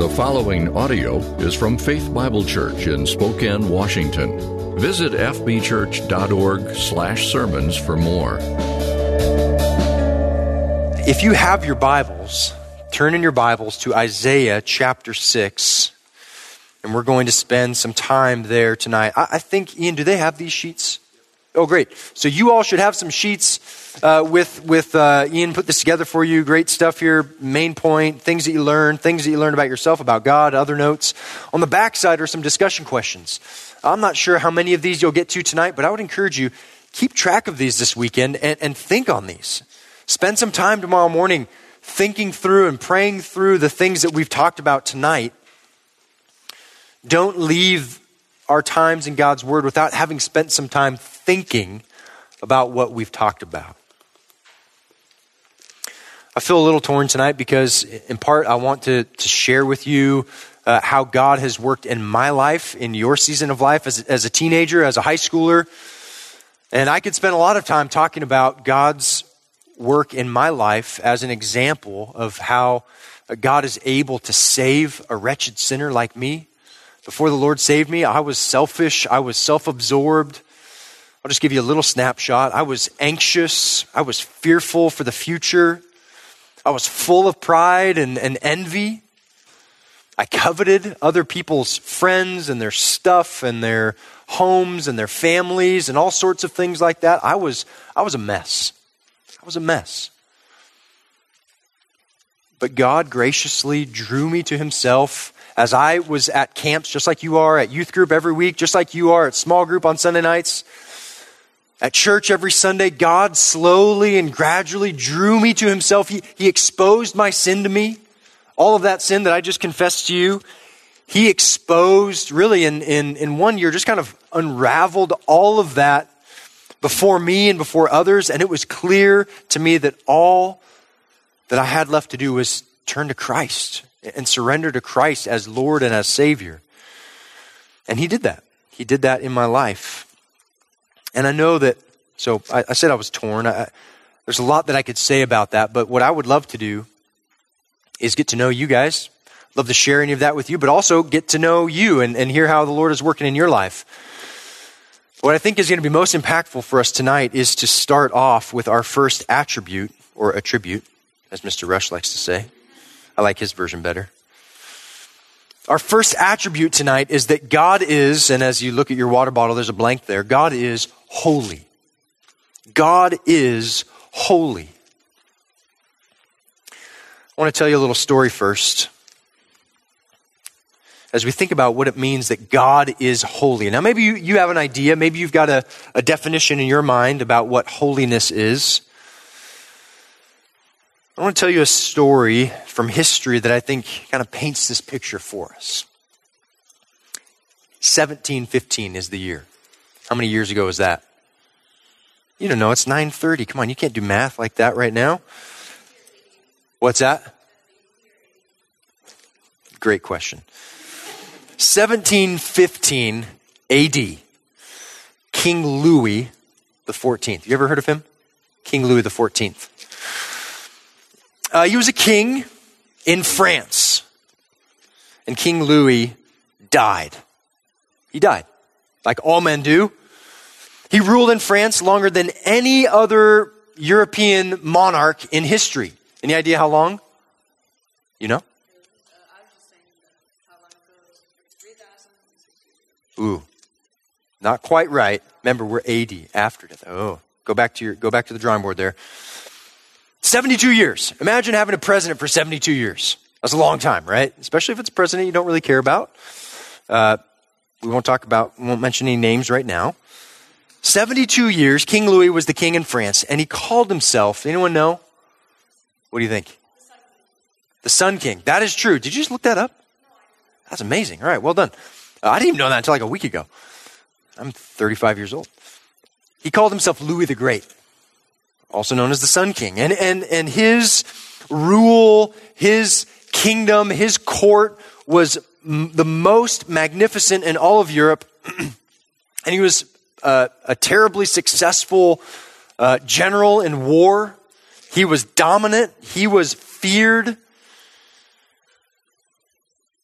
The following audio is from Faith Bible Church in Spokane, Washington. Visit fbchurch.org/sermons for more. If you have your Bibles, turn in your Bibles to Isaiah chapter 6, and we're going to spend some time there tonight. I think, Ian, do they have these sheets? Oh, great. So you all should have some sheets with Ian put this together for you. Great stuff here. Main point, things that you learn about yourself, about God, other notes. On the back side are some discussion questions. I'm not sure how many of these you'll get to tonight, but I would encourage you, keep track of these this weekend and think on these. Spend some time tomorrow morning thinking through and praying through the things that we've talked about tonight. Don't leave our times in God's Word without having spent some time thinking about what we've talked about. I feel a little torn tonight because in part I want to share with you how God has worked in my life, in your season of life as a teenager, as a high schooler. And I could spend a lot of time talking about God's work in my life as an example of how God is able to save a wretched sinner like me. Before the Lord saved me, I was selfish. I was self-absorbed. I'll just give you a little snapshot. I was anxious. I was fearful for the future. I was full of pride and envy. I coveted other people's friends and their stuff and their homes and their families and all sorts of things like that. I was a mess. I was a mess. But God graciously drew me to himself as I was at camps, just like you are, at youth group every week, just like you are, at small group on Sunday nights, at church every Sunday. God slowly and gradually drew me to himself. He exposed my sin to me, all of that sin that I just confessed to you. He exposed, really in 1 year, just kind of unraveled all of that before me and before others. And it was clear to me that all that I had left to do was turn to Christ and surrender to Christ as Lord and as Savior. And he did that. He did that in my life. And I know that, so I said I was torn. There's a lot that I could say about that, but what I would love to do is get to know you guys. Love to share any of that with you, but also get to know you and hear how the Lord is working in your life. What I think is going to be most impactful for us tonight is to start off with our first attribute, or attribute, as Mr. Rush likes to say. I like his version better. Our first attribute tonight is that God is, and as you look at your water bottle, there's a blank there. God is holy. God is holy. I want to tell you a little story first, as we think about what it means that God is holy. Now, maybe you have an idea. Maybe you've got a definition in your mind about what holiness is. I want to tell you a story from history that I think kind of paints this picture for us. 1715 is the year. How many years ago was that? You don't know, it's 9:30. Come on, you can't do math like that right now. What's that? Great question. 1715 AD. King Louis the 14th. You ever heard of him? King Louis the 14th. He was a king in France, and King Louis died. He died, like all men do. He ruled in France longer than any other European monarch in history. Any idea how long? You know? I was just saying how long ago it was. 3,006 years. Ooh, not quite right. Remember, we're 80 after death. Oh, go back to the drawing board there. 72 years. Imagine having a president for 72 years. That's a long time, right? Especially if it's a president you don't really care about. We won't mention any names right now. 72 years, King Louis was the king in France, and he called himself, anyone know? What do you think? The Sun King. That is true. Did you just look that up? That's amazing. All right, well done. I didn't even know that until like a week ago. I'm 35 years old. He called himself Louis the Great, also known as the Sun King. And his rule, his kingdom, his court was the most magnificent in all of Europe. And he was a terribly successful general in war. He was dominant. He was feared.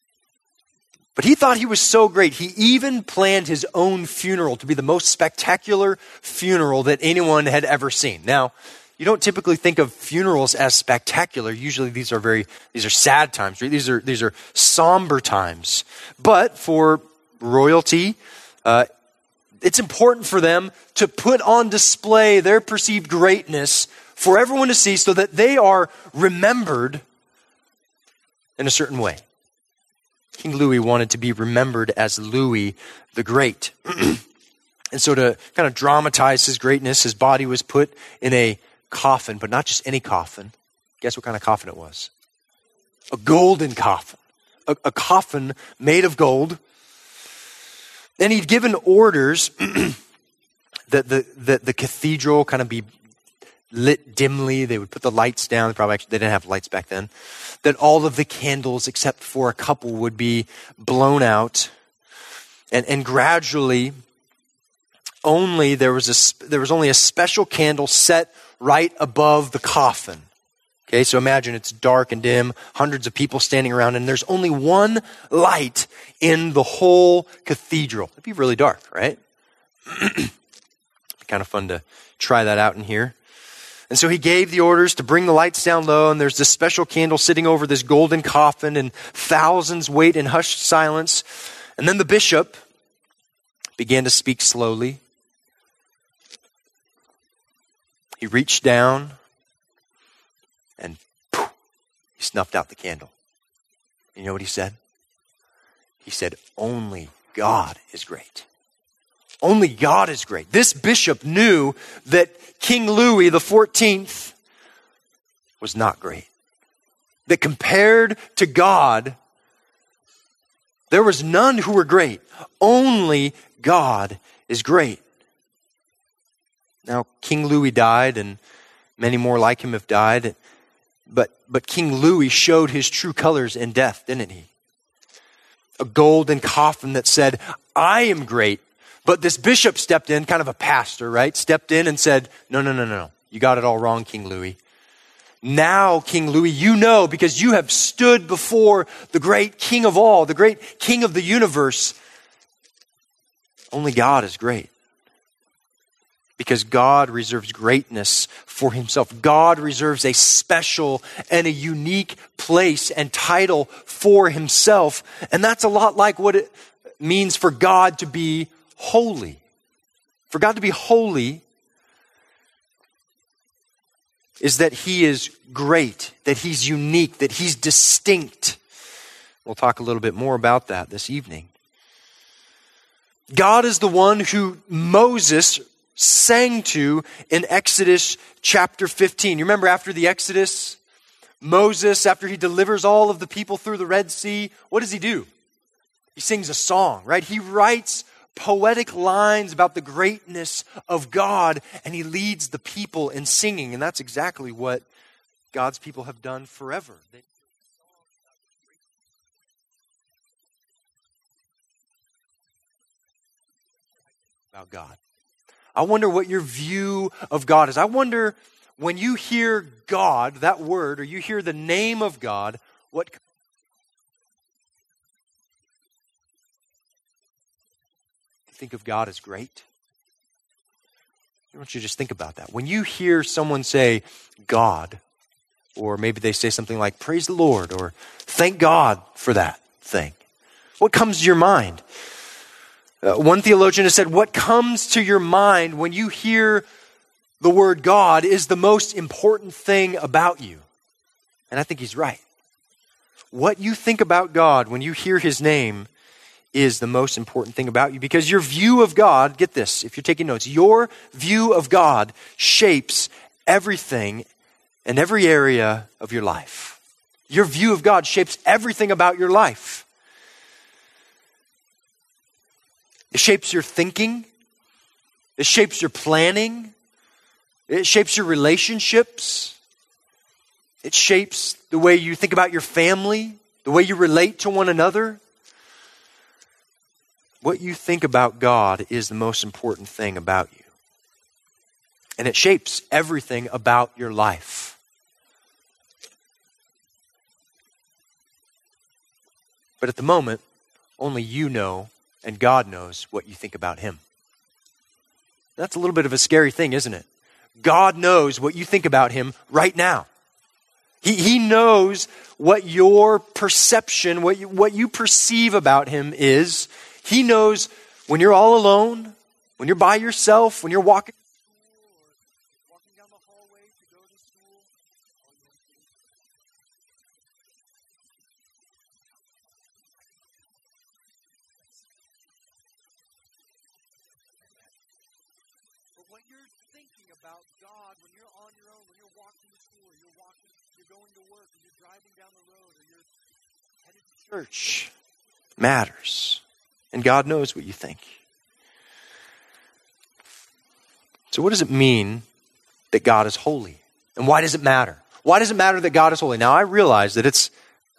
But he thought he was so great, he even planned his own funeral to be the most spectacular funeral that anyone had ever seen. Now, you don't typically think of funerals as spectacular. Usually these are sad times, right? These are somber times. But for royalty, it's important for them to put on display their perceived greatness for everyone to see so that they are remembered in a certain way. King Louis wanted to be remembered as Louis the Great. And so to kind of dramatize his greatness, his body was put in a coffin, but not just any coffin. Guess what kind of coffin it was? A golden coffin. A coffin made of gold. And he'd given orders that the cathedral kind of be lit dimly. They would put the lights down. They didn't have lights back then. That all of the candles, except for a couple, would be blown out. And gradually, there was only a special candle set right above the coffin. Okay, so imagine it's dark and dim, hundreds of people standing around, and there's only one light in the whole cathedral. It'd be really dark, right? Be kind of fun to try that out in here. And so he gave the orders to bring the lights down low, and there's this special candle sitting over this golden coffin, and thousands wait in hushed silence. And then the bishop began to speak slowly. He reached down and poof, he snuffed out the candle. And you know what he said? He said, "Only God is great. Only God is great." This bishop knew that King Louis XIV was not great. That compared to God, there was none who were great. Only God is great. Now, King Louis died, and many more like him have died. But King Louis showed his true colors in death, didn't he? A golden coffin that said, "I am great." But this bishop stepped in, kind of a pastor, right? Stepped in and said, No. You got it all wrong, King Louis. Now, King Louis, you know, because you have stood before the great King of all, the great King of the universe. Only God is great. Because God reserves greatness for himself. God reserves a special and a unique place and title for himself. And that's a lot like what it means for God to be holy. For God to be holy is that he is great, that he's unique, that he's distinct. We'll talk a little bit more about that this evening. God is the one who Moses sang to in Exodus chapter 15. You remember after the Exodus, Moses, after he delivers all of the people through the Red Sea, what does he do? He sings a song, right? He writes poetic lines about the greatness of God, and he leads the people in singing. And that's exactly what God's people have done forever. About God. I wonder what your view of God is. I wonder when you hear God, that word, or you hear the name of God, what you think of God as great? I want you to just think about that. When you hear someone say God, or maybe they say something like praise the Lord, or thank God for that thing, what comes to your mind? One theologian has said, what comes to your mind when you hear the word God is the most important thing about you. And I think he's right. What you think about God when you hear his name is the most important thing about you, because your view of God, get this, if you're taking notes, your view of God shapes everything in every area of your life. Your view of God shapes everything about your life. It shapes your thinking. It shapes your planning. It shapes your relationships. It shapes the way you think about your family, the way you relate to one another. What you think about God is the most important thing about you. And it shapes everything about your life. But at the moment, only you know and God knows what you think about him. That's a little bit of a scary thing, isn't it? God knows what you think about him right now. He knows what your perception, what you perceive about him is. He knows when you're all alone, when you're by yourself, when you're walking to school or walking down the hallway to go to school. But what you're thinking about God when you're on your own, when you're walking to school, or you're going to work, or you're driving down the road, or you're headed to church, matters. And God knows what you think. So what does it mean that God is holy? And why does it matter? Why does it matter that God is holy? Now, I realize that it's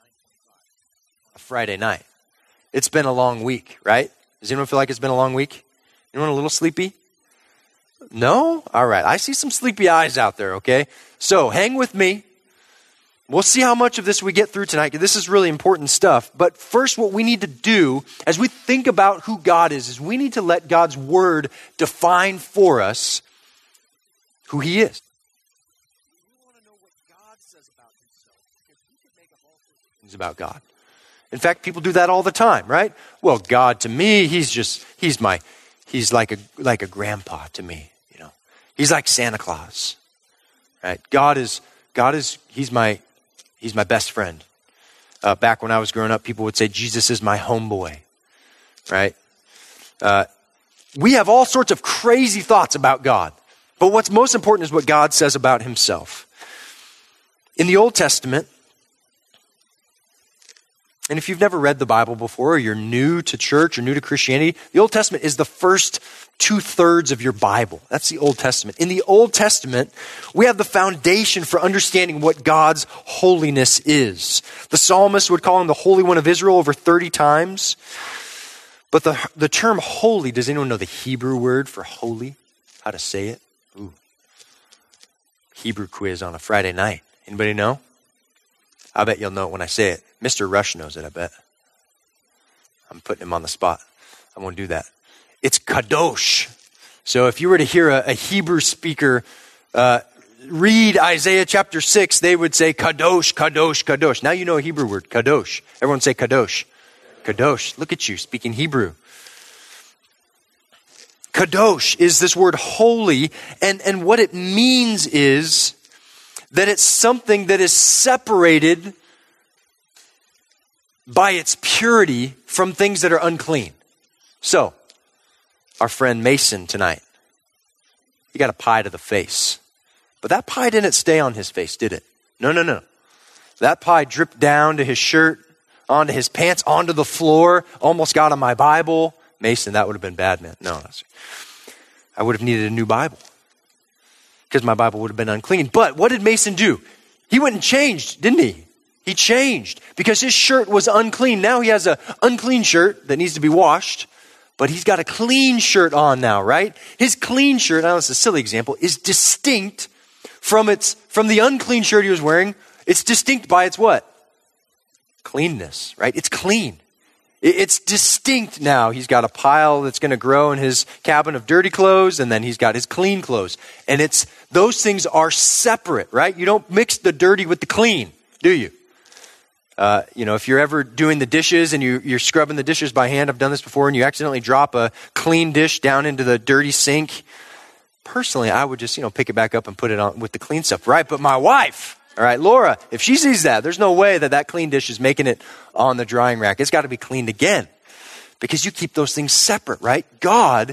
a Friday night. It's been a long week, right? Does anyone feel like it's been a long week? Anyone a little sleepy? No? All right. I see some sleepy eyes out there, okay? So hang with me. We'll see how much of this we get through tonight. This is really important stuff. But first, what we need to do as we think about who God is we need to let God's word define for us who he is. We want to know what God says about himself because we can make up all sorts of things about God. In fact, people do that all the time, right? Well, God to me, he's like a grandpa to me, you know. He's like Santa Claus. Right? God is he's my best friend. Back when I was growing up, people would say, Jesus is my homeboy, right? We have all sorts of crazy thoughts about God. But what's most important is what God says about himself. In the Old Testament, and if you've never read the Bible before, or you're new to church or new to Christianity, the Old Testament is the first 2/3 of your Bible. That's the Old Testament. In the Old Testament, we have the foundation for understanding what God's holiness is. The psalmist would call him the Holy One of Israel over 30 times. But the term holy, does anyone know the Hebrew word for holy? How to say it? Ooh. Hebrew quiz on a Friday night. Anybody know? I bet you'll know it when I say it. Mr. Rush knows it, I bet. I'm putting him on the spot. I won't do that. It's kadosh. So if you were to hear a Hebrew speaker read Isaiah chapter 6, they would say kadosh, kadosh, kadosh. Now you know a Hebrew word, kadosh. Everyone say kadosh. Kadosh. Look at you speaking Hebrew. Kadosh is this word holy, and what it means is that it's something that is separated by its purity from things that are unclean. So, our friend Mason tonight, he got a pie to the face. But that pie didn't stay on his face, did it? No. That pie dripped down to his shirt, onto his pants, onto the floor, almost got on my Bible. Mason, that would have been bad, man. No, I would have needed a new Bible because my Bible would have been unclean. But what did Mason do? He went and changed, didn't he? He changed because his shirt was unclean. Now he has an unclean shirt that needs to be washed, but he's got a clean shirt on now, right? His clean shirt, I know it's a silly example, is distinct from the unclean shirt he was wearing. It's distinct by its what? Cleanness, right? It's clean. It's distinct now. He's got a pile that's going to grow in his cabin of dirty clothes, and then he's got his clean clothes. And those things are separate, right? You don't mix the dirty with the clean, do you? If you're ever doing the dishes and you're scrubbing the dishes by hand, I've done this before, and you accidentally drop a clean dish down into the dirty sink. Personally, I would just, pick it back up and put it on with the clean stuff, right? But my wife, all right, Laura, if she sees that, there's no way that clean dish is making it on the drying rack. It's got to be cleaned again because you keep those things separate, right? God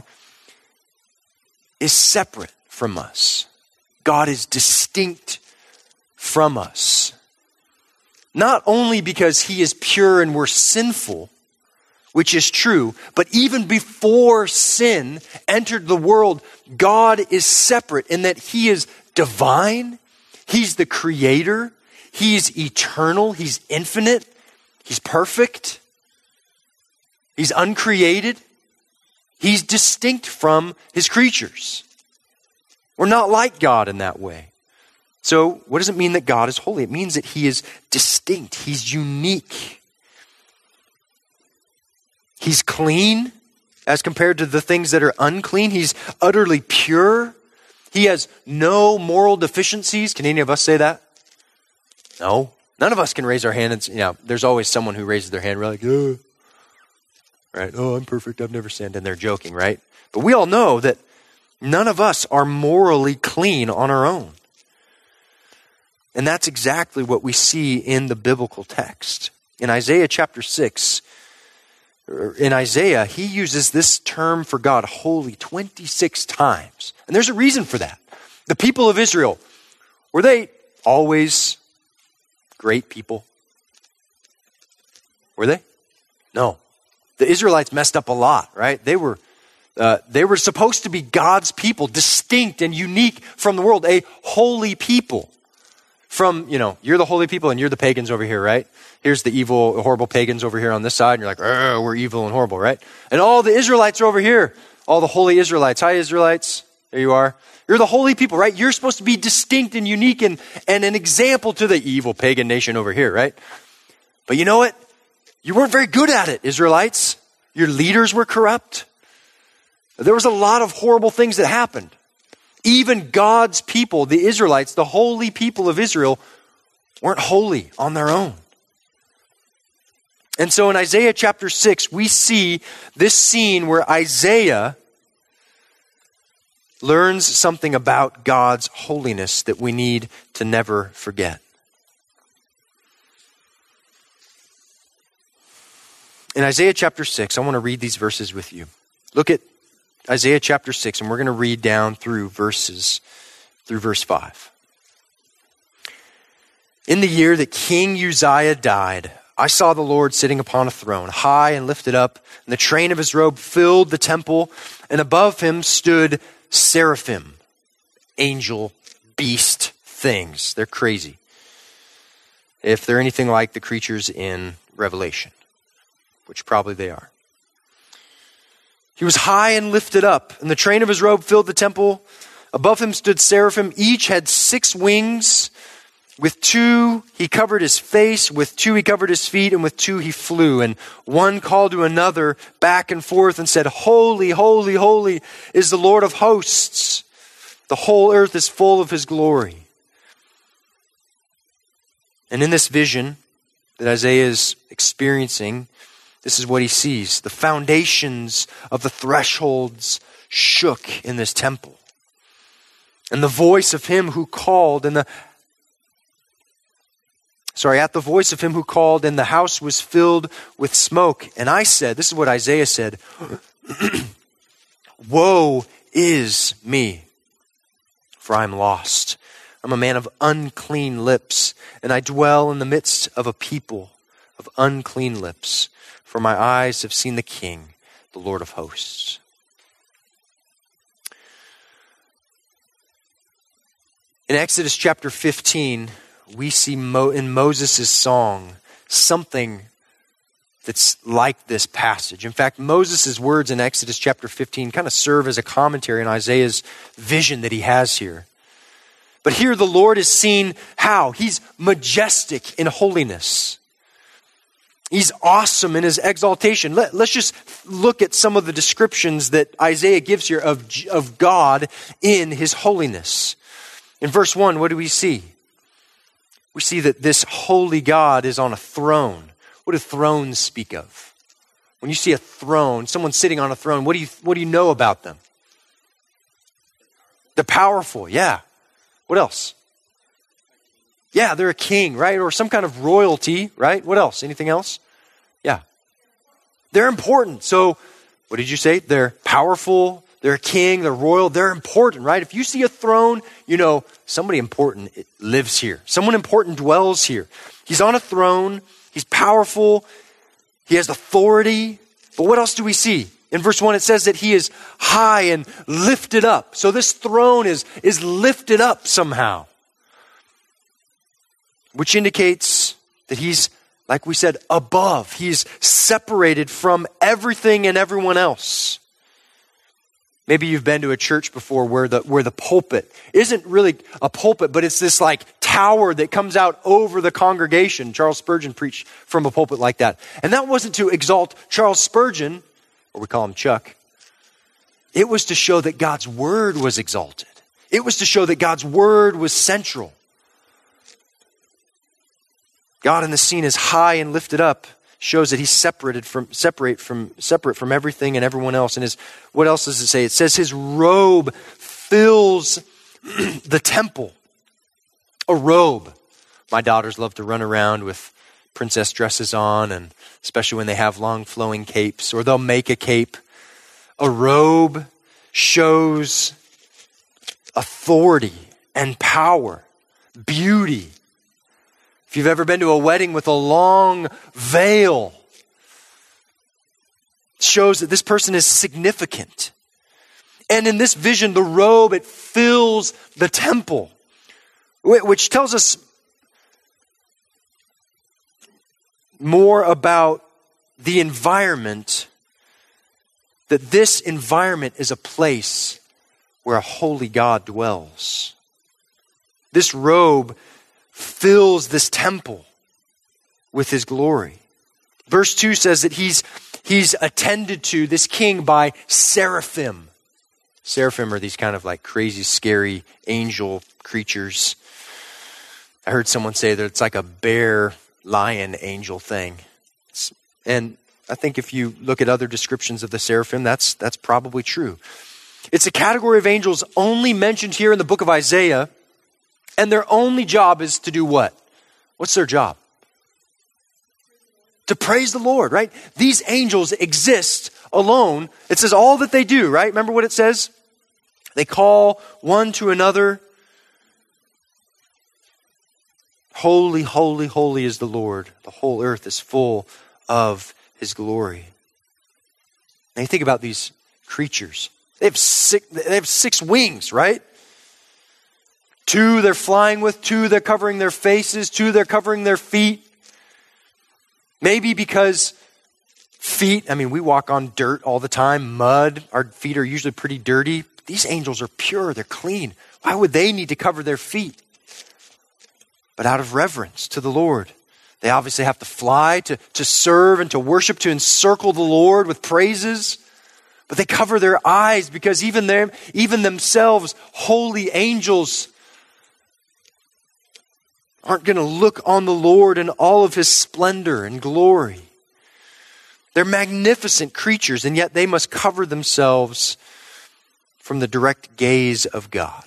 is separate from us. God is distinct from us. Not only because he is pure and we're sinful, which is true, but even before sin entered the world, God is separate in that he is divine. He's the creator. He's eternal. He's infinite. He's perfect. He's uncreated. He's distinct from his creatures. We're not like God in that way. So what does it mean that God is holy? It means that he is distinct. He's unique. He's clean as compared to the things that are unclean. He's utterly pure. He has no moral deficiencies. Can any of us say that? No. None of us can raise our hand and, there's always someone who raises their hand. We're like, oh. Right? Oh, I'm perfect. I've never sinned. And they're joking, right? But we all know that none of us are morally clean on our own. And that's exactly what we see in the biblical text. In Isaiah chapter 6, in Isaiah, he uses this term for God, holy, 26 times. And there's a reason for that. The people of Israel, were they always great people? Were they? No. The Israelites messed up a lot, right? They were supposed to be God's people, distinct and unique from the world, a holy people. From, you're the holy people and you're the pagans over here, right? Here's the evil, horrible pagans over here on this side. And you're like, we're evil and horrible, right? And all the Israelites are over here. All the holy Israelites. Hi, Israelites. There you are. You're the holy people, right? You're supposed to be distinct and unique and an example to the evil pagan nation over here, right? But you know what? You weren't very good at it, Israelites. Your leaders were corrupt. There was a lot of horrible things that happened. Even God's people, the Israelites, the holy people of Israel, weren't holy on their own. And so in Isaiah chapter 6, we see this scene where Isaiah learns something about God's holiness that we need to never forget. In Isaiah chapter 6, I want to read these verses with you. Look at Isaiah chapter 6, and we're going to read down through verse 5. In the year that King Uzziah died, I saw the Lord sitting upon a throne, high and lifted up, and the train of his robe filled the temple, and above him stood seraphim, angel, beast things. They're crazy. If they're anything like the creatures in Revelation, which probably they are. He was high and lifted up, and the train of his robe filled the temple. Above him stood seraphim. Each had 6 wings. With 2 he covered his face, with 2 he covered his feet, and with 2 he flew. And one called to another back and forth and said, Holy, holy, holy is the Lord of hosts. The whole earth is full of his glory. And in this vision that Isaiah is experiencing, this is what he sees. The foundations of the thresholds shook in this temple. And the voice of him who called, at the voice of him who called, and the house was filled with smoke. And I said, this is what Isaiah said, Woe is me, for I am lost. I'm a man of unclean lips, and I dwell in the midst of a people of unclean lips. For my eyes have seen the King, the Lord of hosts. In Exodus chapter 15, we see in Moses' song something that's like this passage. In fact, Moses' words in Exodus chapter 15 kind of serve as a commentary on Isaiah's vision that he has here. But here the Lord is seen how? He's majestic in holiness. He's awesome in his exaltation. Let's just look at some of the descriptions that Isaiah gives here of God in his holiness. In verse 1, what do we see? We see that this holy God is on a throne. What do thrones speak of? When you see a throne, someone sitting on a throne, what do you know about them? They're powerful, yeah. What else? Yeah, they're a king, right? Or some kind of royalty, right? What else? Anything else? Yeah. They're important. So, what did you say? They're powerful, they're a king, they're royal, they're important, right? If you see a throne, you know somebody important lives here. Someone important dwells here. He's on a throne, he's powerful, he has authority. But what else do we see? In verse 1, it says that he is high and lifted up. So this throne is lifted up somehow, which indicates that he's, like we said, above. He's separated from everything and everyone else. Maybe you've been to a church before where the pulpit isn't really a pulpit, but it's this like tower that comes out over the congregation. Charles Spurgeon preached from a pulpit like that. And that wasn't to exalt Charles Spurgeon, or we call him Chuck. It was to show that God's word was exalted. It was to show that God's word was central. God in the scene is high and lifted up, shows that he's separate from everything and everyone else. And what else does it say? It says his robe fills the temple. A robe. My daughters love to run around with princess dresses on, and especially when they have long flowing capes, or they'll make a cape. A robe shows authority and power, beauty. If you've ever been to a wedding with a long veil, it shows that this person is significant. And in this vision, the robe, it fills the temple, which tells us more about the environment, that this environment is a place where a holy God dwells. This robe fills this temple with his glory. Verse 2 says that he's attended to, this king, by seraphim. Seraphim are these kind of like crazy, scary angel creatures. I heard someone say that it's like a bear, lion, angel thing. And I think if you look at other descriptions of the seraphim, that's probably true. It's a category of angels only mentioned here in the book of Isaiah, and their only job is to do what? What's their job? To praise the Lord, right? These angels exist alone. It says all that they do, right? Remember what it says? They call one to another. Holy, holy, holy is the Lord. The whole earth is full of his glory. Now you think about these creatures. They have six wings, right? 2 they're flying with, 2 they're covering their faces, 2 they're covering their feet. Maybe because feet, we walk on dirt all the time, mud. Our feet are usually pretty dirty. These angels are pure, they're clean. Why would they need to cover their feet? But out of reverence to the Lord. They obviously have to fly to serve and to worship, to encircle the Lord with praises. But they cover their eyes because even themselves, holy angels, aren't going to look on the Lord in all of his splendor and glory. They're magnificent creatures, and yet they must cover themselves from the direct gaze of God.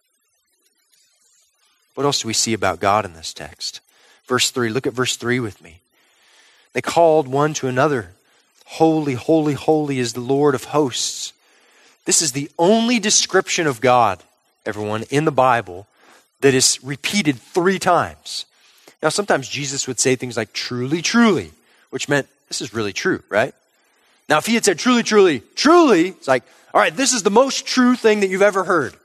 What else do we see about God in this text? Verse 3, look at verse 3 with me. They called one to another, holy, holy, holy is the Lord of hosts. This is the only description of God, everyone, in the Bible that is repeated 3 times. Now, sometimes Jesus would say things like truly, truly, which meant this is really true, right? Now, if he had said truly, truly, truly, it's like, all right, this is the most true thing that you've ever heard.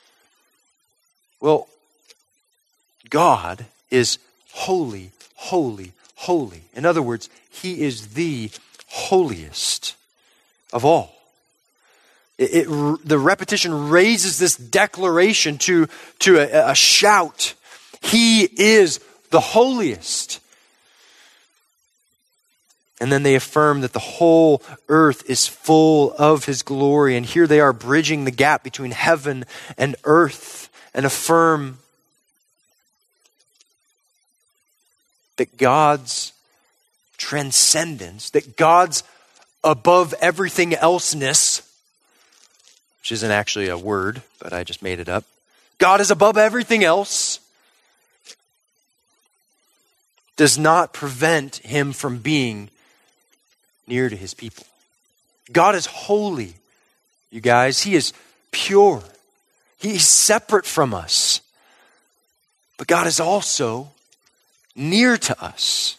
Well, God is holy, holy, holy. In other words, he is the holiest of all. The repetition raises this declaration to a shout. He is the holiest. And then they affirm that the whole earth is full of his glory. And here they are bridging the gap between heaven and earth and affirm that God's transcendence, that God's above everything else-ness, which isn't actually a word, but I just made it up. God is above everything else, does not prevent him from being near to his people. God is holy, you guys. He is pure. He's separate from us. But God is also near to us.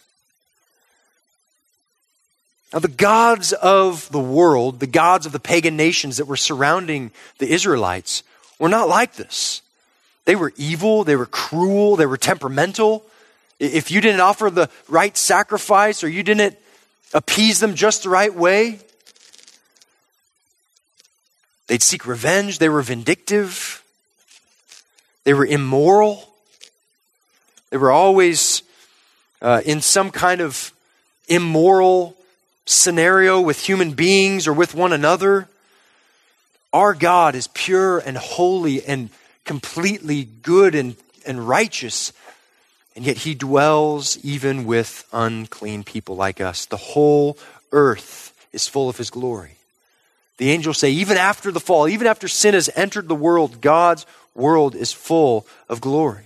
Now, the gods of the world, the gods of the pagan nations that were surrounding the Israelites, were not like this. They were evil, they were cruel, they were temperamental. If you didn't offer the right sacrifice or you didn't appease them just the right way, They'd seek revenge. They were vindictive. They were immoral. They were always in some kind of immoral scenario with human beings or with one another. Our God is pure and holy and completely good and righteous, and yet he dwells even with unclean people like us. The whole earth is full of his glory. The angels say, even after the fall, even after sin has entered the world, God's world is full of glory.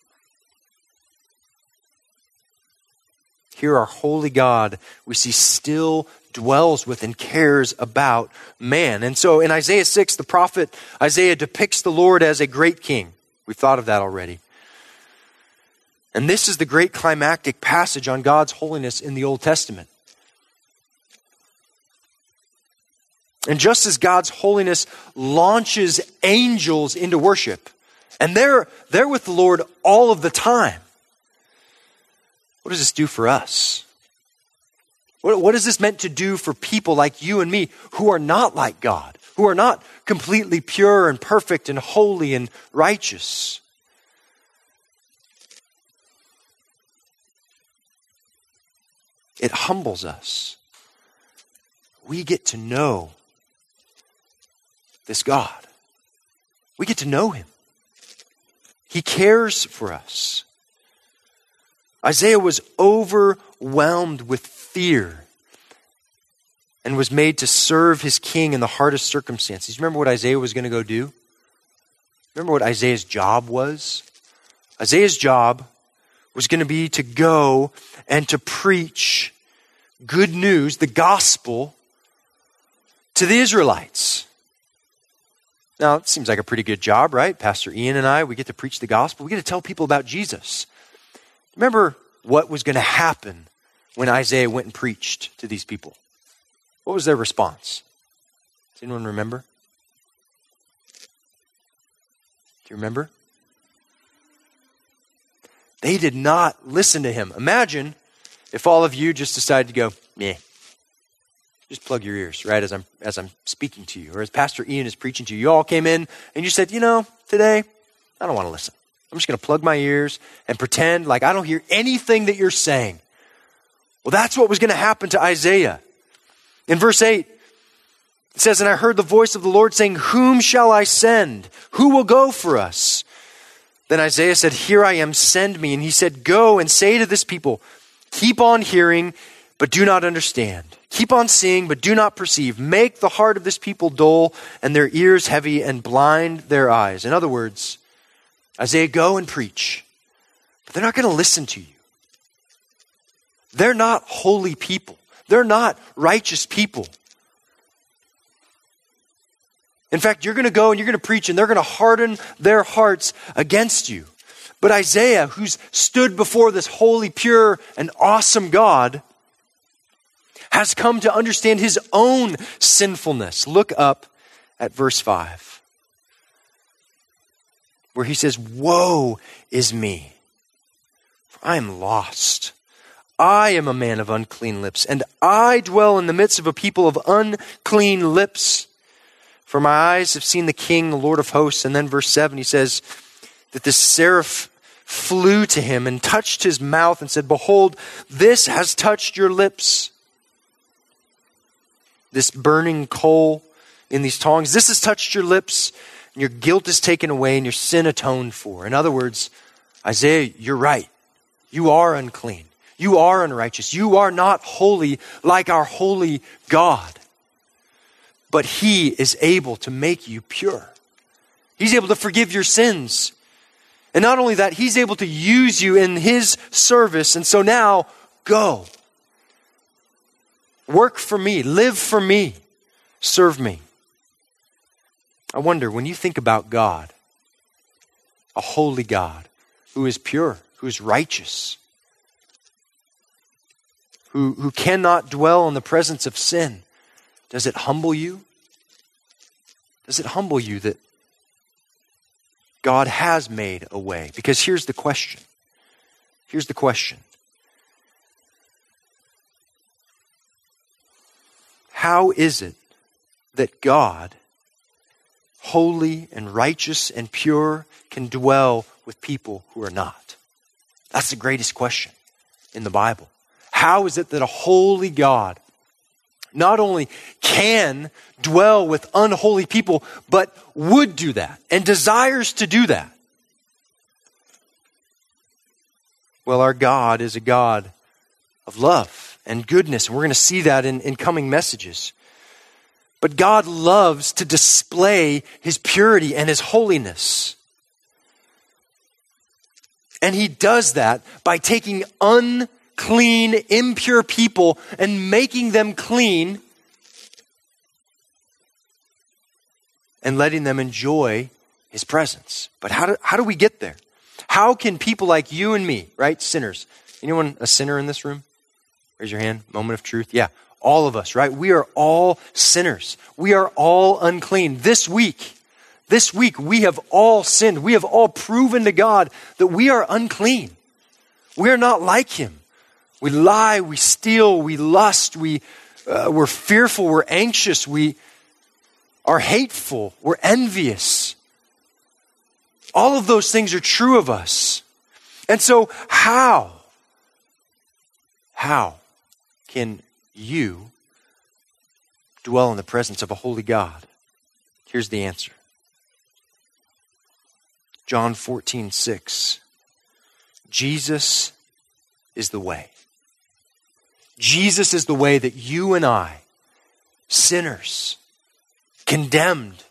Here our holy God, we see, still dwells with and cares about man. And so in Isaiah 6, the prophet Isaiah depicts the Lord as a great king. We've thought of that already. And this is the great climactic passage on God's holiness in the Old Testament. And just as God's holiness launches angels into worship, and they're with the Lord all of the time, what does this do for us? What is this meant to do for people like you and me who are not like God, who are not completely pure and perfect and holy and righteous? It humbles us. We get to know this God. We get to know him. He cares for us. Isaiah was overwhelmed with fear and was made to serve his king in the hardest circumstances. Remember what Isaiah was going to go do? Remember what Isaiah's job was? Isaiah's job was going to be to go and to preach good news, the gospel, to the Israelites. Now, it seems like a pretty good job, right? Pastor Ian and I, we get to preach the gospel. We get to tell people about Jesus. Remember what was going to happen when Isaiah went and preached to these people? What was their response? Does anyone remember? Do you remember? They did not listen to him. Imagine if all of you just decided to go, meh. Just plug your ears, right, as I'm speaking to you, or as Pastor Ian is preaching to you. You all came in and you said, today, I don't want to listen. I'm just going to plug my ears and pretend like I don't hear anything that you're saying. Well, that's what was going to happen to Isaiah. In verse 8, it says, and I heard the voice of the Lord saying, whom shall I send? Who will go for us? Then Isaiah said, here I am, send me. And he said, go and say to this people, keep on hearing, but do not understand. Keep on seeing, but do not perceive. Make the heart of this people dull and their ears heavy and blind their eyes. In other words, Isaiah, go and preach, but they're not going to listen to you. They're not holy people. They're not righteous people. In fact, you're going to go and you're going to preach and they're going to harden their hearts against you. But Isaiah, who's stood before this holy, pure, and awesome God, has come to understand his own sinfulness. Look up at verse 5, where he says, woe is me, for I am lost. I am a man of unclean lips, and I dwell in the midst of a people of unclean lips. For my eyes have seen the King, the Lord of hosts. And then verse 7, he says that this seraph flew to him and touched his mouth and said, behold, this has touched your lips. This burning coal in these tongs, this has touched your lips, and your guilt is taken away and your sin atoned for. In other words, Isaiah, you're right. You are unclean. You are unrighteous. You are not holy like our holy God. But he is able to make you pure. He's able to forgive your sins. And not only that, he's able to use you in his service. And so now, go. Work for me. Live for me. Serve me. I wonder, when you think about God, a holy God who is pure, who is righteous, who cannot dwell in the presence of sin, does it humble you? Does it humble you that God has made a way? Because here's the question. Here's the question. How is it that God holy and righteous and pure can dwell with people who are not? That's the greatest question in the Bible. How is it that a holy God not only can dwell with unholy people, but would do that and desires to do that? Well, our God is a God of love and goodness, and we're going to see that in coming messages. But God loves to display his purity and his holiness. And he does that by taking unclean, impure people and making them clean and letting them enjoy his presence. But how do we get there? How can people like you and me, right, sinners? Anyone a sinner in this room? Raise your hand. Moment of truth. Yeah, all of us, right? We are all sinners. We are all unclean. This week, we have all sinned. We have all proven to God that we are unclean. We are not like him. We lie, we steal, we lust, we're fearful, we're anxious, we are hateful, we're envious. All of those things are true of us. And so how can you dwell in the presence of a holy God? Here's the answer. John 14:6. Jesus is the way. Jesus is the way that you and I, sinners, condemned,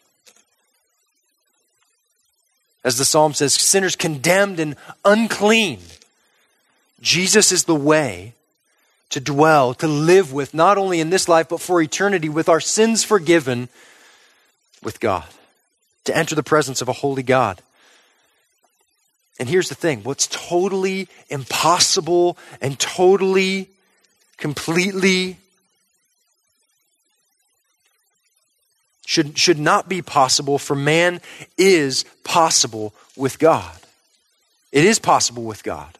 as the psalm says, sinners condemned and unclean. Jesus is the way to dwell, to live with, not only in this life, but for eternity, with our sins forgiven with God, to enter the presence of a holy God. And here's the thing, what's totally impossible and totally, completely should not be possible for man is possible with God. It is possible with God.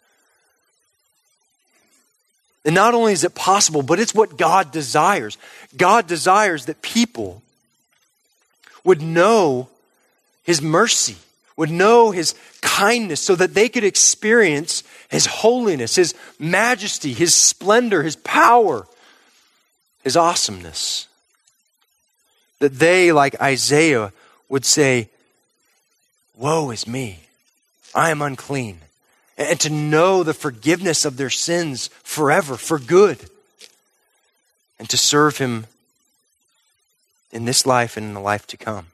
And not only is it possible, but it's what God desires. God desires that people would know his mercy, would know his kindness, so that they could experience his holiness, his majesty, his splendor, his power, his awesomeness. That they, like Isaiah, would say, woe is me, I am unclean. And to know the forgiveness of their sins forever, for good. And to serve him in this life and in the life to come.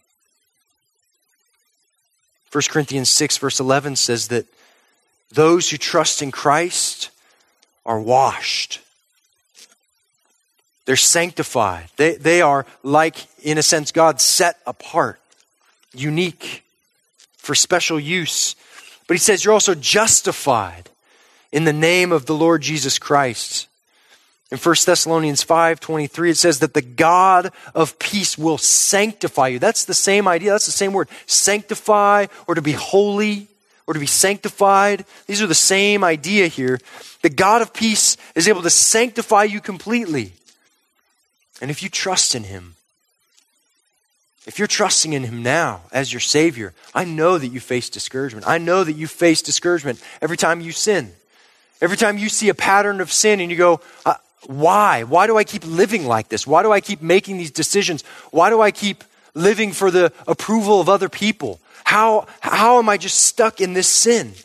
1 Corinthians 6 verse 11 says that those who trust in Christ are washed. They're sanctified. They are, like, in a sense, God set apart, unique for special use. But he says you're also justified in the name of the Lord Jesus Christ. In 1 Thessalonians 5:23, it says that the God of peace will sanctify you. That's the same idea. That's the same word. Sanctify, or to be holy, or to be sanctified. These are the same idea here. The God of peace is able to sanctify you completely. And if you trust in him, if you're trusting in him now as your Savior, I know that you face discouragement. I know that you face discouragement every time you sin. Every time you see a pattern of sin and you go, why? Why do I keep living like this? Why do I keep making these decisions? Why do I keep living for the approval of other people? How am I just stuck in this sin?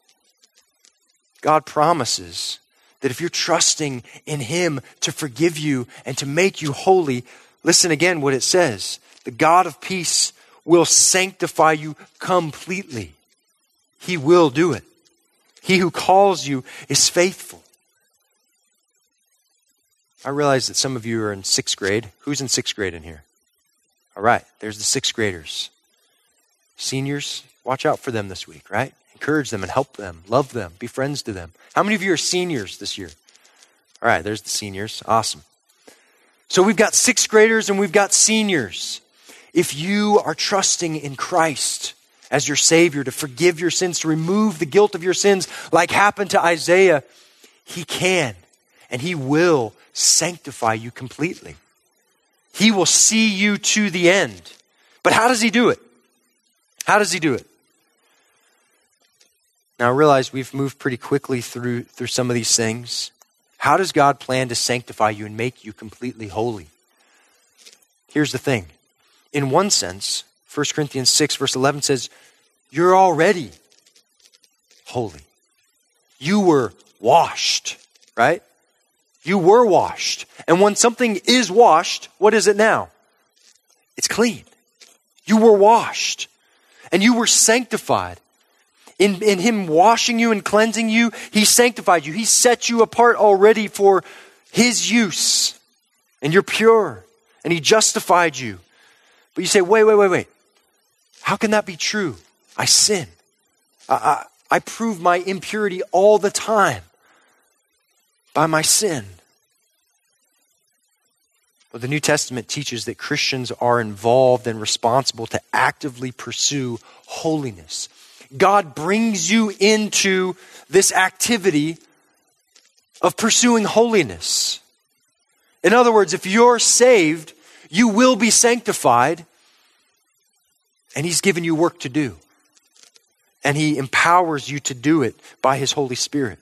God promises that if you're trusting in him to forgive you and to make you holy, listen again what it says. The God of peace will sanctify you completely. He will do it. He who calls you is faithful. I realize that some of you are in 6th grade. Who's in 6th grade in here? All right, there's the 6th graders. Seniors, watch out for them this week, right? Encourage them and help them, love them, be friends to them. How many of you are seniors this year? All right, there's the seniors. Awesome. So we've got 6th graders and we've got seniors. If you are trusting in Christ as your Savior to forgive your sins, to remove the guilt of your sins, like happened to Isaiah, he can and he will sanctify you completely. He will see you to the end. But how does he do it? How does he do it? Now I realize we've moved pretty quickly through some of these things. How does God plan to sanctify you and make you completely holy? Here's the thing. In one sense, 1 Corinthians 6 verse 11 says, you're already holy. You were washed, right? You were washed. And when something is washed, what is it now? It's clean. You were washed. And you were sanctified. In him washing you and cleansing you, he sanctified you. He set you apart already for his use. And you're pure. And he justified you. But you say, wait. How can that be true? I sin. I prove my impurity all the time by my sin. Well, the New Testament teaches that Christians are involved and responsible to actively pursue holiness. God brings you into this activity of pursuing holiness. In other words, if you're saved, you will be sanctified, and he's given you work to do. And he empowers you to do it by his Holy Spirit.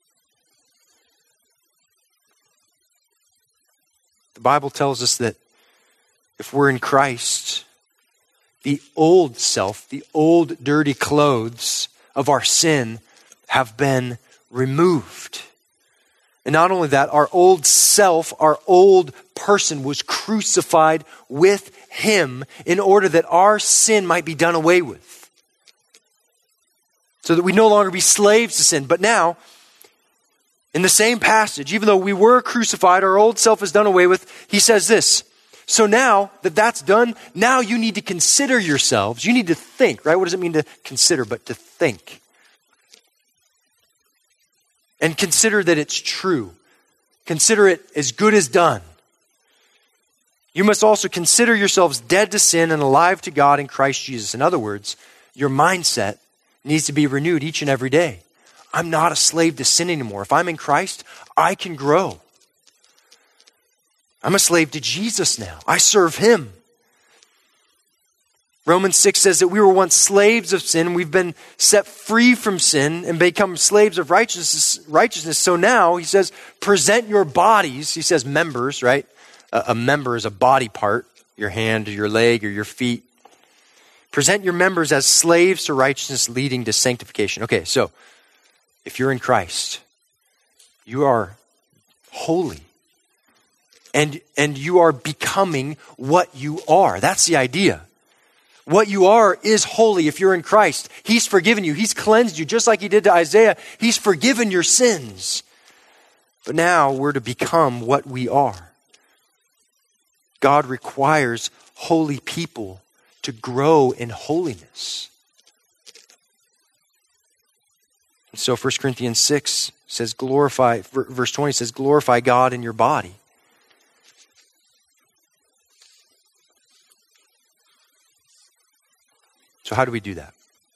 The Bible tells us that if we're in Christ, the old self, the old dirty clothes of our sin have been removed. And not only that, our old self, our old person was crucified with him in order that our sin might be done away with. So that we no longer be slaves to sin. But now, in the same passage, even though we were crucified, our old self is done away with, he says this. So now that that's done, now you need to consider yourselves. You need to think, right? What does it mean to consider? But to think. And consider that it's true. Consider it as good as done. You must also consider yourselves dead to sin and alive to God in Christ Jesus. In other words, your mindset needs to be renewed each and every day. I'm not a slave to sin anymore. If I'm in Christ, I can grow. I'm a slave to Jesus now. I serve him. Romans 6 says that we were once slaves of sin. We've been set free from sin and become slaves of righteousness. So now, he says, present your bodies. He says members, right? A member is a body part, your hand or your leg or your feet. Present your members as slaves to righteousness leading to sanctification. Okay, so if you're in Christ, you are holy. And you are becoming what you are. That's the idea. What you are is holy if you're in Christ. He's forgiven you. He's cleansed you just like he did to Isaiah. He's forgiven your sins. But now we're to become what we are. God requires holy people to grow in holiness. And so 1 Corinthians 6 says verse 20 says, glorify God in your body. So how do we do that?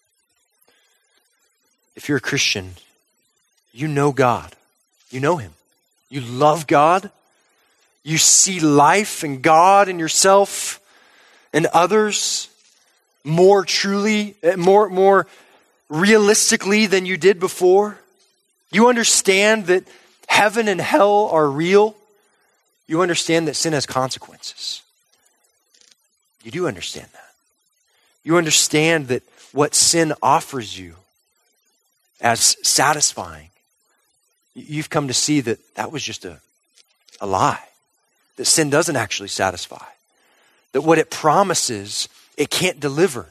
If you're a Christian, you know God. You know him. You love God. You see life and God and yourself and others more truly, more realistically than you did before. You understand that heaven and hell are real. You understand that sin has consequences. You do understand that. You understand that what sin offers you as satisfying, you've come to see that that was just a lie. That sin doesn't actually satisfy. That what it promises, it can't deliver.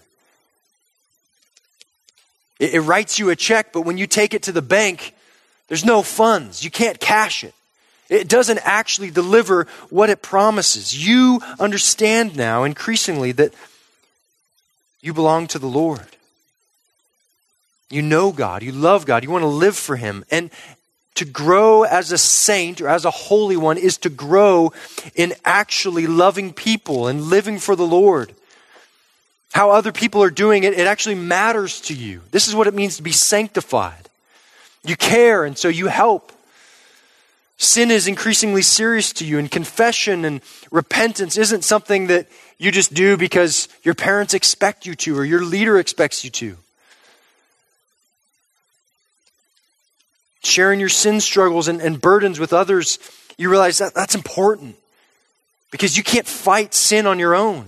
It writes you a check, but when you take it to the bank, there's no funds. You can't cash it. It doesn't actually deliver what it promises. You understand now increasingly that you belong to the Lord. You know God. You love God. You want to live for him. And to grow as a saint or as a holy one is to grow in actually loving people and living for the Lord. How other people are doing it, it actually matters to you. This is what it means to be sanctified. You care, and so you help. Sin is increasingly serious to you, and confession and repentance isn't something that you just do because your parents expect you to or your leader expects you to. Sharing your sin struggles and burdens with others, you realize that that's important because you can't fight sin on your own.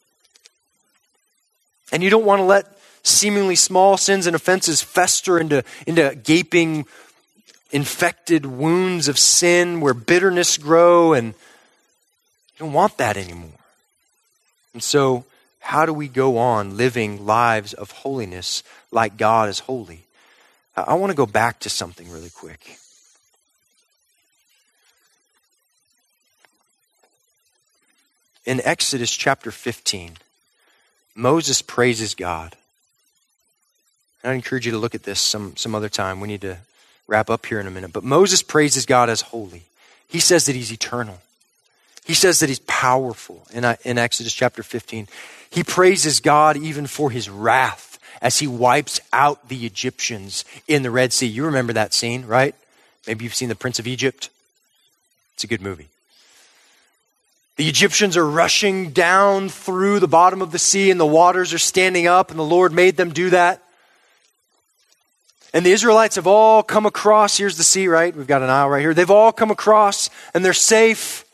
And you don't want to let seemingly small sins and offenses fester into gaping, infected wounds of sin where bitterness grow, and you don't want that anymore. And so, how do we go on living lives of holiness like God is holy? I want to go back to something really quick. In Exodus chapter 15, Moses praises God. And I encourage you to look at this some other time. We need to wrap up here in a minute. But Moses praises God as holy. He says that he's eternal. He says that he's powerful in Exodus chapter 15. He praises God even for his wrath as he wipes out the Egyptians in the Red Sea. You remember that scene, right? Maybe you've seen The Prince of Egypt. It's a good movie. The Egyptians are rushing down through the bottom of the sea and the waters are standing up, and the Lord made them do that. And the Israelites have all come across. Here's the sea, right? We've got an aisle right here. They've all come across and they're safe.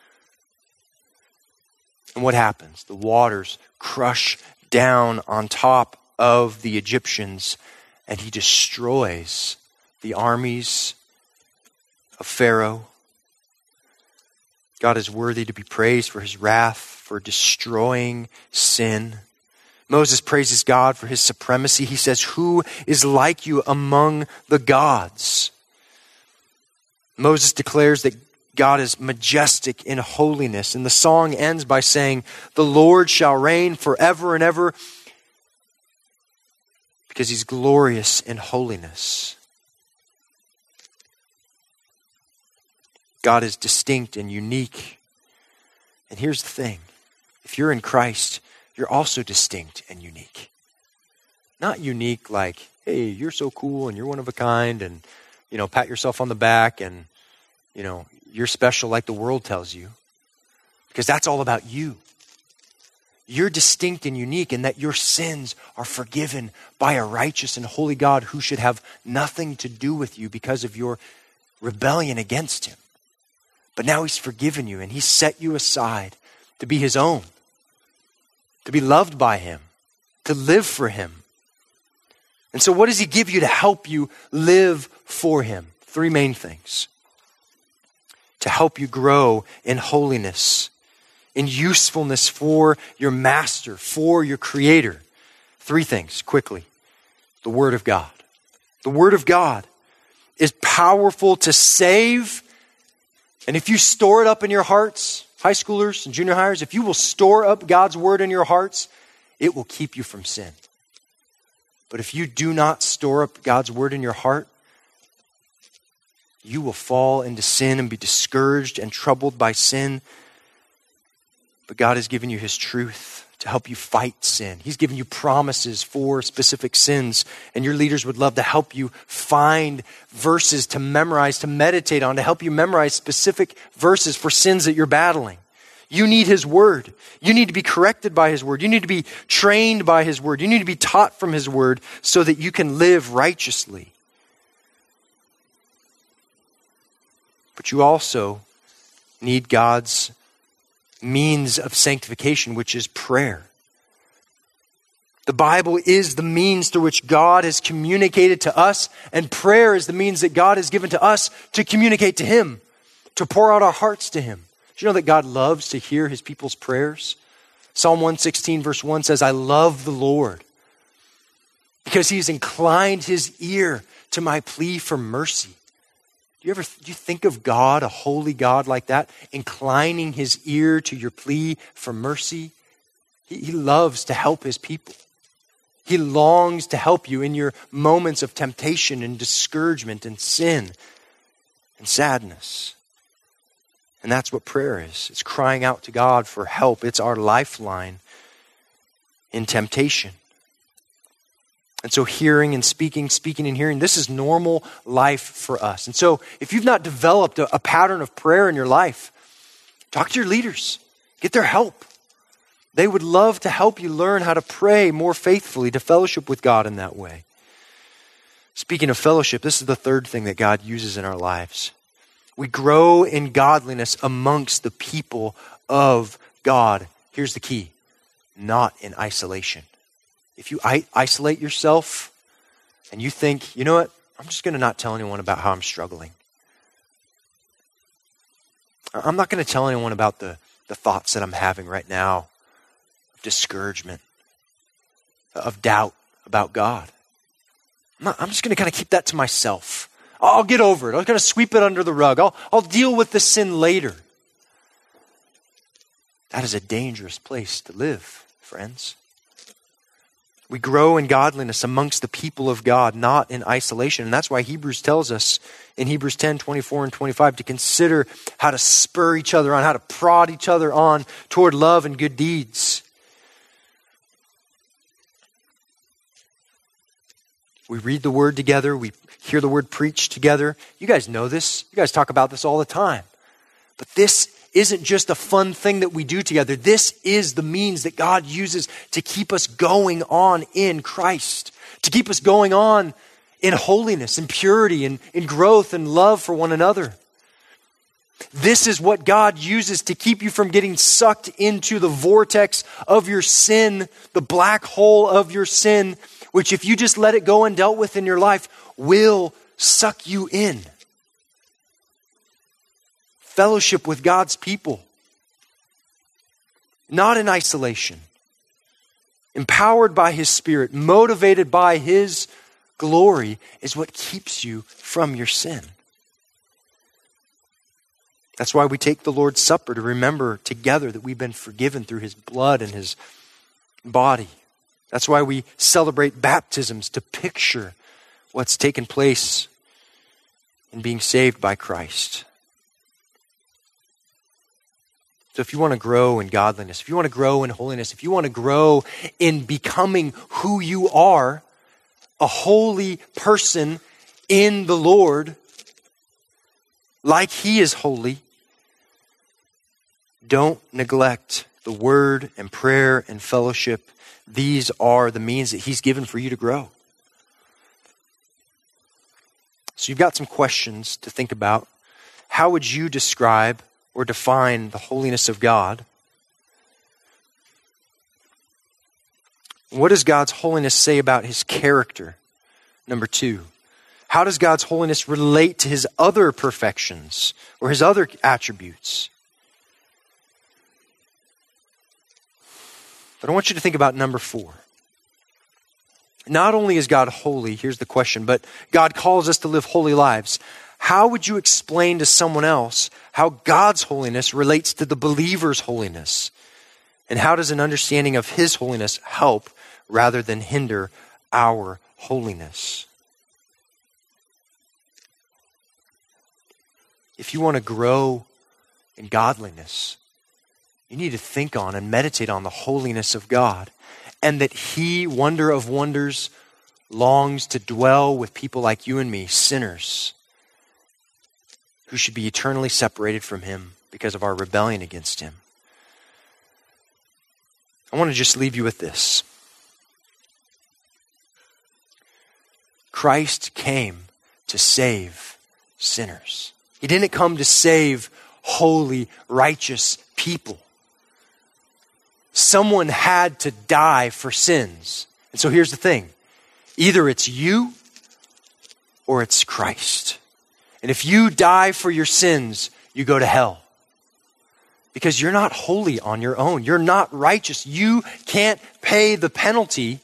And what happens? The waters crush down on top of the Egyptians, and he destroys the armies of Pharaoh. God is worthy to be praised for his wrath, for destroying sin. Moses praises God for his supremacy. He says, "Who is like you among the gods?" Moses declares that God is majestic in holiness. And the song ends by saying, "The Lord shall reign forever and ever," because he's glorious in holiness. God is distinct and unique. And here's the thing. If you're in Christ, you're also distinct and unique. Not unique like, hey, you're so cool and you're one of a kind and, pat yourself on the back and, you're special like the world tells you. Because that's all about you. You're distinct and unique in that your sins are forgiven by a righteous and holy God who should have nothing to do with you because of your rebellion against him. But now he's forgiven you and he's set you aside to be his own, to be loved by him, to live for him. And so what does he give you to help you live for him? 3 main things. To help you grow in holiness, in usefulness for your master, for your creator. 3 things, quickly. The Word of God. The Word of God is powerful to save. And if you store it up in your hearts, high schoolers and junior hires, if you will store up God's Word in your hearts, it will keep you from sin. But if you do not store up God's Word in your heart, you will fall into sin and be discouraged and troubled by sin. But God has given you his truth to help you fight sin. He's given you promises for specific sins. And your leaders would love to help you find verses to memorize, to meditate on, to help you memorize specific verses for sins that you're battling. You need his word. You need to be corrected by his word. You need to be trained by his word. You need to be taught from his word so that you can live righteously. But you also need God's means of sanctification, which is prayer. The Bible is the means through which God has communicated to us, and prayer is the means that God has given to us to communicate to him, to pour out our hearts to him. Do you know that God loves to hear his people's prayers? Psalm 116 verse 1 says, "I love the Lord because he's inclined his ear to my plea for mercy." Do you think of God, a holy God like that, inclining his ear to your plea for mercy? He loves to help his people. He longs to help you in your moments of temptation and discouragement and sin and sadness. And that's what prayer is. It's crying out to God for help. It's our lifeline in temptation. And so hearing and speaking and hearing, this is normal life for us. And so if you've not developed a pattern of prayer in your life, talk to your leaders. Get their help. They would love to help you learn how to pray more faithfully, to fellowship with God in that way. Speaking of fellowship, this is the third thing that God uses in our lives. We grow in godliness amongst the people of God. Here's the key: not in isolation. If you isolate yourself and you think, you know what, I'm just going to not tell anyone about how I'm struggling. I'm not going to tell anyone about the thoughts that I'm having right now, of discouragement, of doubt about God. I'm just going to kind of keep that to myself. I'll get over it. I'm going to sweep it under the rug. I'll deal with the sin later. That is a dangerous place to live, friends. We grow in godliness amongst the people of God, not in isolation. And that's why Hebrews tells us in Hebrews 10, 24 and 25 to consider how to spur each other on, how to prod each other on toward love and good deeds. We read the word together. We hear the word preached together. You guys know this. You guys talk about this all the time. But this isn't just a fun thing that we do together. This is the means that God uses to keep us going on in Christ, to keep us going on in holiness and purity and in growth and love for one another. This is what God uses to keep you from getting sucked into the vortex of your sin, the black hole of your sin, which if you just let it go and dealt with in your life, will suck you in. Fellowship with God's people, not in isolation, empowered by His Spirit, motivated by His glory, is what keeps you from your sin. That's why we take the Lord's Supper, to remember together that we've been forgiven through His blood and His body. That's why we celebrate baptisms, to picture what's taken place in being saved by Christ. So if you want to grow in godliness, if you want to grow in holiness, if you want to grow in becoming who you are, a holy person in the Lord, like He is holy, don't neglect the word and prayer and fellowship. These are the means that He's given for you to grow. So you've got some questions to think about. How would you describe or define the holiness of God? What does God's holiness say about His character? Number 2, how does God's holiness relate to His other perfections or His other attributes? But I want you to think about number 4. Not only is God holy, here's the question, but God calls us to live holy lives. How would you explain to someone else how God's holiness relates to the believer's holiness? And how does an understanding of His holiness help rather than hinder our holiness? If you want to grow in godliness, you need to think on and meditate on the holiness of God, and that He, wonder of wonders, longs to dwell with people like you and me, sinners, who should be eternally separated from Him because of our rebellion against Him. I want to just leave you with this. Christ came to save sinners. He didn't come to save holy, righteous people. Someone had to die for sins. And so here's the thing. Either it's you or it's Christ. And if you die for your sins, you go to hell. Because you're not holy on your own. You're not righteous. You can't pay the penalty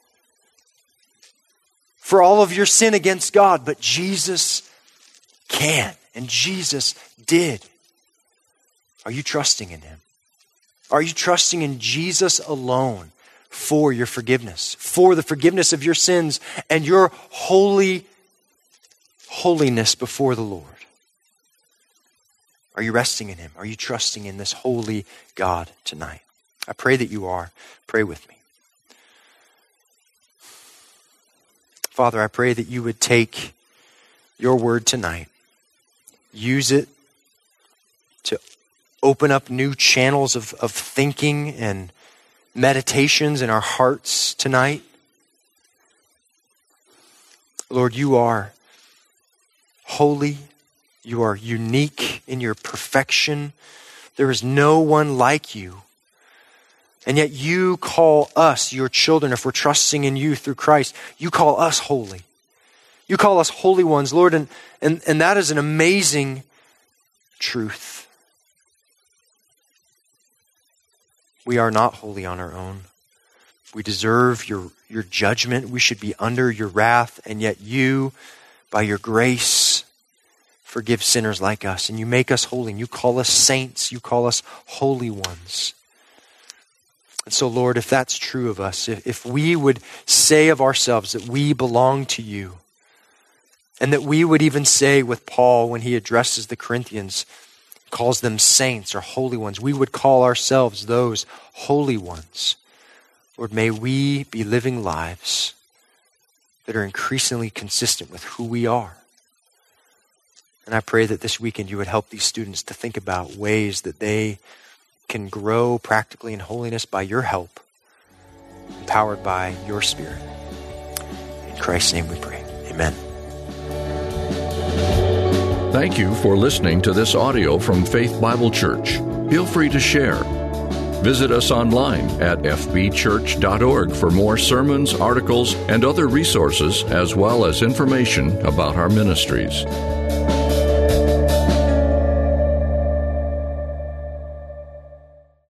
for all of your sin against God. But Jesus can. And Jesus did. Are you trusting in Him? Are you trusting in Jesus alone for your forgiveness, for the forgiveness of your sins and your holiness before the Lord? Are you resting in Him? Are you trusting in this holy God tonight? I pray that you are. Pray with me. Father, I pray that you would take your word tonight, use it to open up new channels of thinking and meditations in our hearts tonight. Lord, you are holy. You are unique in your perfection. There is no one like you. And yet you call us, your children, if we're trusting in you through Christ, you call us holy. You call us holy ones, Lord, and that is an amazing truth. We are not holy on our own. We deserve your judgment. We should be under your wrath, and yet you, by your grace, forgive sinners like us, and you make us holy, and you call us saints. You call us holy ones. And so, Lord, if that's true of us, if we would say of ourselves that we belong to you, and that we would even say with Paul when he addresses the Corinthians, calls them saints or holy ones, we would call ourselves those holy ones. Lord, may we be living lives that are increasingly consistent with who we are. And I pray that this weekend you would help these students to think about ways that they can grow practically in holiness by your help, empowered by your Spirit. In Christ's name we pray. Amen. Thank you for listening to this audio from Faith Bible Church. Feel free to share. Visit us online at fbchurch.org for more sermons, articles, and other resources, as well as information about our ministries.